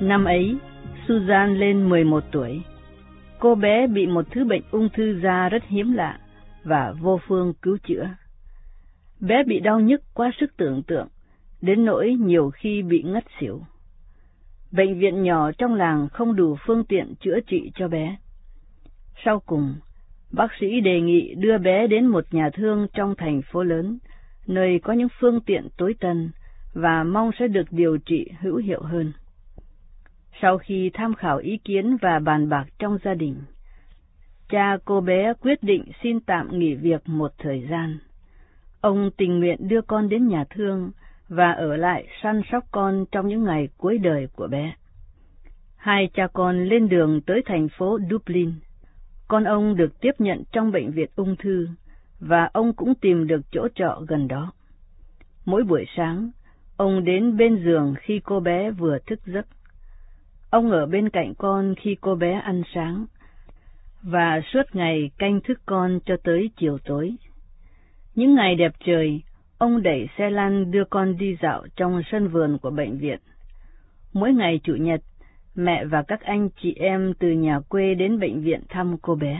Năm ấy, Susan lên 11 tuổi. Cô bé bị một thứ bệnh ung thư da rất hiếm lạ và vô phương cứu chữa. Bé bị đau nhức quá sức tưởng tượng, đến nỗi nhiều khi bị ngất xỉu. Bệnh viện nhỏ trong làng không đủ phương tiện chữa trị cho bé. Sau cùng, bác sĩ đề nghị đưa bé đến một nhà thương trong thành phố lớn, nơi có những phương tiện tối tân và mong sẽ được điều trị hữu hiệu hơn. Sau khi tham khảo ý kiến và bàn bạc trong gia đình, cha cô bé quyết định xin tạm nghỉ việc một thời gian. Ông tình nguyện đưa con đến nhà thương và ở lại săn sóc con trong những ngày cuối đời của bé. Hai cha con lên đường tới thành phố Dublin. Con ông được tiếp nhận trong bệnh viện ung thư, và ông cũng tìm được chỗ trọ gần đó. Mỗi buổi sáng, ông đến bên giường khi cô bé vừa thức giấc. Ông ở bên cạnh con khi cô bé ăn sáng, và suốt ngày canh thức con cho tới chiều tối. Những ngày đẹp trời, ông đẩy xe lăn đưa con đi dạo trong sân vườn của bệnh viện. Mỗi ngày Chủ nhật, mẹ và các anh chị em từ nhà quê đến bệnh viện thăm cô bé.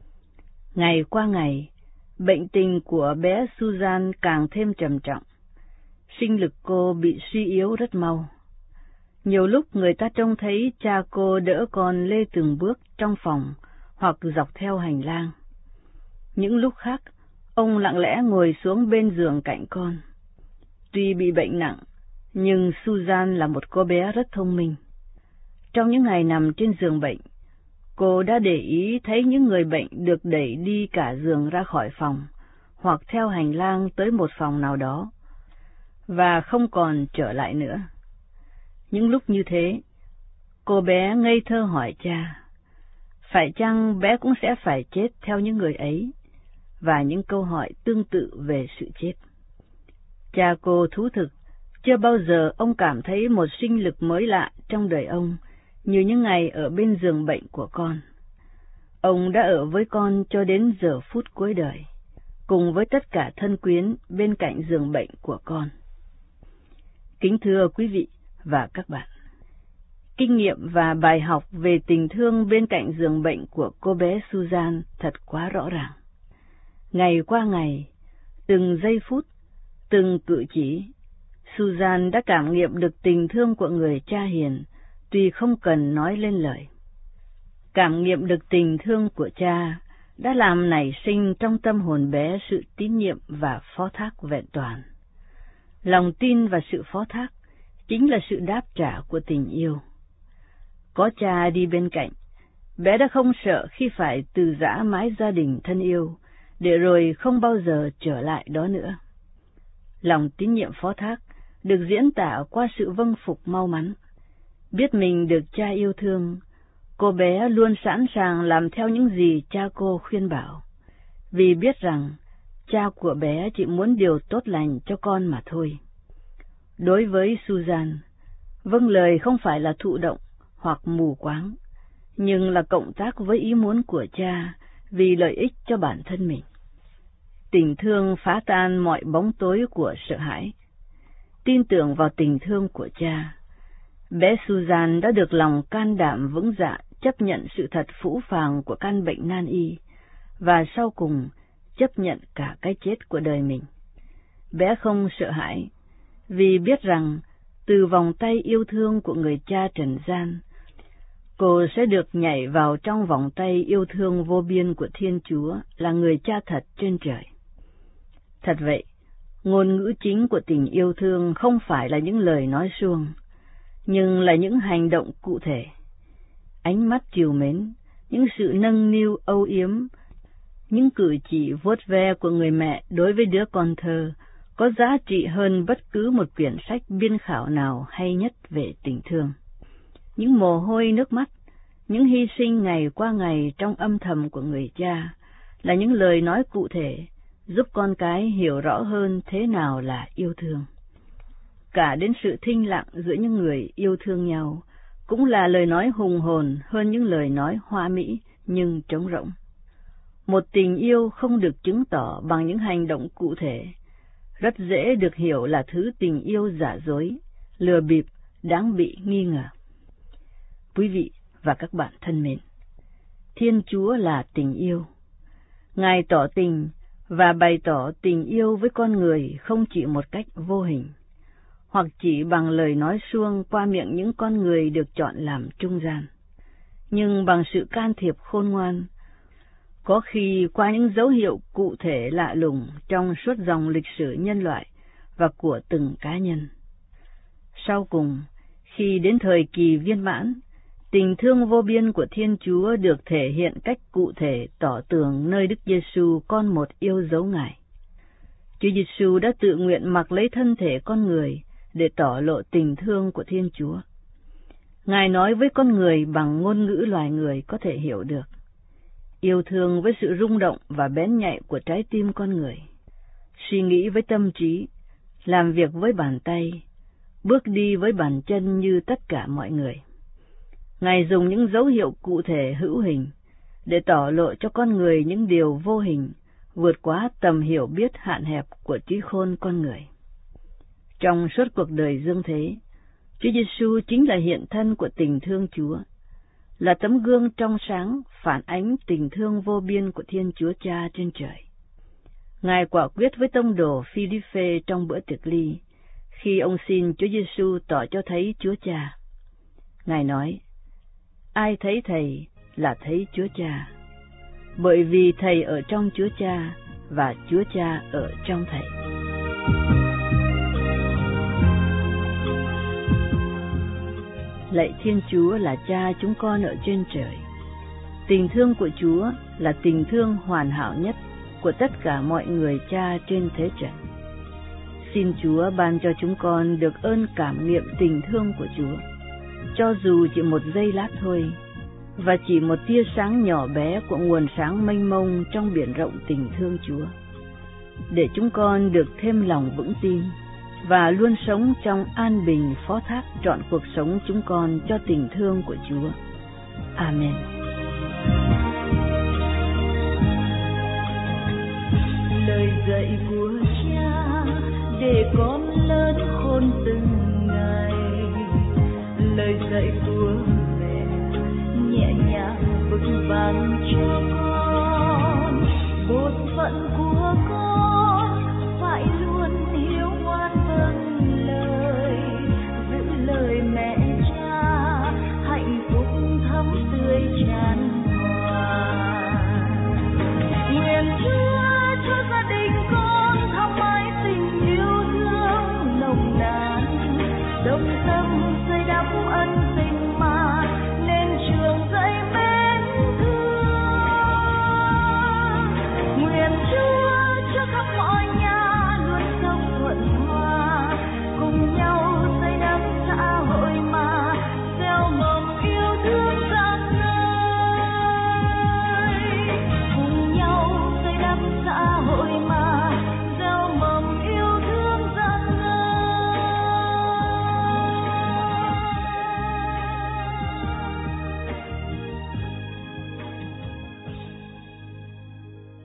Ngày qua ngày, bệnh tình của bé Susan càng thêm trầm trọng. Sinh lực cô bị suy yếu rất mau. Nhiều lúc người ta trông thấy cha cô đỡ con lê từng bước trong phòng hoặc dọc theo hành lang. Những lúc khác, ông lặng lẽ ngồi xuống bên giường cạnh con. Tuy bị bệnh nặng, nhưng Susan là một cô bé rất thông minh. Trong những ngày nằm trên giường bệnh, cô đã để ý thấy những người bệnh được đẩy đi cả giường ra khỏi phòng, hoặc theo hành lang tới một phòng nào đó, và không còn trở lại nữa. Những lúc như thế, cô bé ngây thơ hỏi cha, phải chăng bé cũng sẽ phải chết theo những người ấy, và những câu hỏi tương tự về sự chết. Cha cô thú thực, chưa bao giờ ông cảm thấy một sinh lực mới lạ trong đời ông, như những ngày ở bên giường bệnh của con. Ông đã ở với con cho đến giờ phút cuối đời, cùng với tất cả thân quyến bên cạnh giường bệnh của con. Kính thưa quý vị và các bạn, kinh nghiệm và bài học về tình thương bên cạnh giường bệnh của cô bé Susan thật quá rõ ràng. Ngày qua ngày, từng giây phút, từng cử chỉ, Susan đã cảm nghiệm được tình thương của người cha hiền, tuy không cần nói lên lời. Cảm nghiệm được tình thương của cha đã làm nảy sinh trong tâm hồn bé sự tín nhiệm và phó thác vẹn toàn. Lòng tin và sự phó thác chính là sự đáp trả của tình yêu. Có cha đi bên cạnh, bé đã không sợ khi phải từ giã mái gia đình thân yêu, để rồi không bao giờ trở lại đó nữa. Lòng tín nhiệm phó thác được diễn tả qua sự vâng phục mau mắn. Biết mình được cha yêu thương, cô bé luôn sẵn sàng làm theo những gì cha cô khuyên bảo, vì biết rằng cha của bé chỉ muốn điều tốt lành cho con mà thôi. Đối với Susan, vâng lời không phải là thụ động hoặc mù quáng, nhưng là cộng tác với ý muốn của cha vì lợi ích cho bản thân mình. Tình thương phá tan mọi bóng tối của sợ hãi. Tin tưởng vào tình thương của cha, bé Susan đã được lòng can đảm vững dạ chấp nhận sự thật phũ phàng của căn bệnh nan y, và sau cùng chấp nhận cả cái chết của đời mình. Bé không sợ hãi, vì biết rằng từ vòng tay yêu thương của người cha trần gian, cô sẽ được nhảy vào trong vòng tay yêu thương vô biên của Thiên Chúa là người cha thật trên trời. Thật vậy, ngôn ngữ chính của tình yêu thương không phải là những lời nói suông, nhưng là những hành động cụ thể. Ánh mắt trìu mến, những sự nâng niu âu yếm, những cử chỉ vuốt ve của người mẹ đối với đứa con thơ có giá trị hơn bất cứ một quyển sách biên khảo nào hay nhất về tình thương. Những mồ hôi nước mắt, những hy sinh ngày qua ngày trong âm thầm của người cha là những lời nói cụ thể giúp con cái hiểu rõ hơn thế nào là yêu thương. Cả đến sự thinh lặng giữa những người yêu thương nhau cũng là lời nói hùng hồn hơn những lời nói hoa mỹ nhưng trống rỗng. Một tình yêu không được chứng tỏ bằng những hành động cụ thể, rất dễ được hiểu là thứ tình yêu giả dối, lừa bịp, đáng bị nghi ngờ. Quý vị và các bạn thân mến, Thiên Chúa là tình yêu. Ngài tỏ tình và bày tỏ tình yêu với con người không chỉ một cách vô hình, hoặc chỉ bằng lời nói suông qua miệng những con người được chọn làm trung gian, nhưng bằng sự can thiệp khôn ngoan, có khi qua những dấu hiệu cụ thể lạ lùng trong suốt dòng lịch sử nhân loại và của từng cá nhân. Sau cùng, khi đến thời kỳ viên mãn, tình thương vô biên của Thiên Chúa được thể hiện cách cụ thể tỏ tường nơi Đức Giêsu con một yêu dấu Ngài. Chúa Giêsu đã tự nguyện mặc lấy thân thể con người để tỏ lộ tình thương của Thiên Chúa. Ngài nói với con người bằng ngôn ngữ loài người có thể hiểu được, yêu thương với sự rung động và bén nhạy của trái tim con người, suy nghĩ với tâm trí, làm việc với bàn tay, bước đi với bàn chân như tất cả mọi người. Ngài dùng những dấu hiệu cụ thể hữu hình để tỏ lộ cho con người những điều vô hình, vượt quá tầm hiểu biết hạn hẹp của trí khôn con người. Trong suốt cuộc đời dương thế, Chúa Giêsu chính là hiện thân của tình thương Chúa, là tấm gương trong sáng phản ánh tình thương vô biên của Thiên Chúa Cha trên trời. Ngài quả quyết với tông đồ Phi-li-phê trong bữa tiệc ly, khi ông xin Chúa Giêsu tỏ cho thấy Chúa Cha. Ngài nói, ai thấy Thầy là thấy Chúa Cha, bởi vì Thầy ở trong Chúa Cha và Chúa Cha ở trong Thầy. Lạy Thiên Chúa là Cha chúng con ở trên trời. Tình thương của Chúa là tình thương hoàn hảo nhất của tất cả mọi người Cha trên thế trần. Xin Chúa ban cho chúng con được ơn cảm nghiệm tình thương của Chúa, cho dù chỉ một giây lát thôi, và chỉ một tia sáng nhỏ bé của nguồn sáng mênh mông trong biển rộng tình thương Chúa, để chúng con được thêm lòng vững tin và luôn sống trong an bình phó thác trọn cuộc sống chúng con cho tình thương của Chúa. Amen. Lời dạy của Cha để con lớn khôn từ